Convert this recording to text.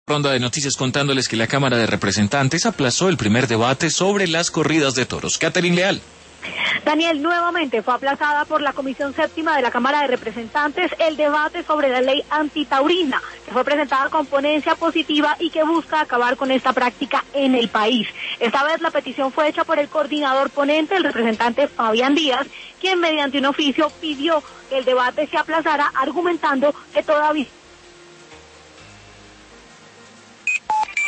Ronda de noticias contándoles que la Cámara de Representantes aplazó el primer debate sobre las corridas de toros. Catherine Leal. Daniel, nuevamente fue aplazada por la Comisión Séptima de la Cámara de Representantes el debate sobre la ley antitaurina, que fue presentada con ponencia positiva y que busca acabar con esta práctica en el país. Esta vez la petición fue hecha por el coordinador ponente, el representante Fabián Díaz, quien mediante un oficio pidió que el debate se aplazara, argumentando que todavía